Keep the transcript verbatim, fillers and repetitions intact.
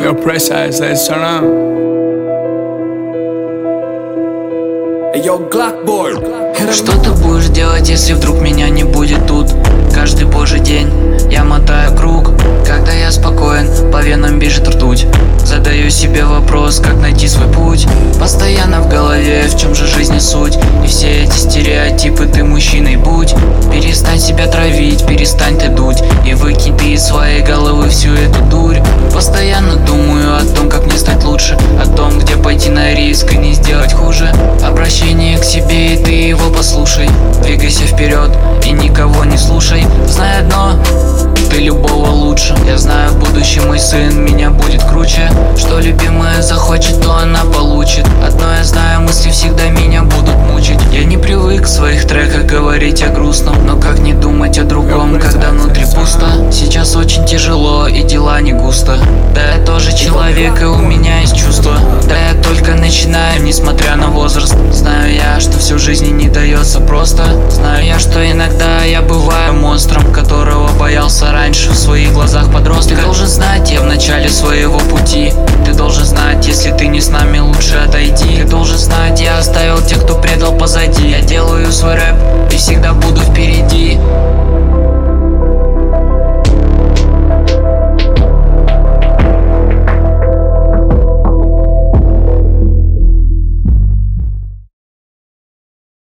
your precise, let's turn on. Yo, Glockboy. Что ты будешь делать, если вдруг меня не будет тут? Каждый божий день я мотаю круг. Когда я спокоен, по венам бежит ртуть. Задаю себе вопрос, как найти свой путь. Постоянно в голове, в чем же жизни суть. И все эти стереотипы, ты мужчиной будь. Перестань себя травить, перестань ты дуть. И выкинь ты из своей головы всю эту дурь. Постоянно думаю о том, как мне стать лучше. О том, где пойти на риск и не сделать хуже. Обращение к себе, и ты его послушай. Двигайся вперед и никого не слушай. Знай одно, ты любого лучше. Я знаю, в будущем мой сын меня будет круче. Что любимая захочет, то она получит. Одно я знаю, мысли всегда меня будут мучить. Я не привык в своих треках говорить о грустном, но как не думать о другом, когда внутри пусто. Сейчас очень тяжело и дела не густо. Да, я тоже человек, и у меня есть чувства. Да, я только начинаю, несмотря на возраст. Знаю я, что всю жизнь не дается просто. Знаю я, что иногда я бываю монстром, которого боялся раньше в своих глазах подростка. Ты должен знать, я в начале своего пути.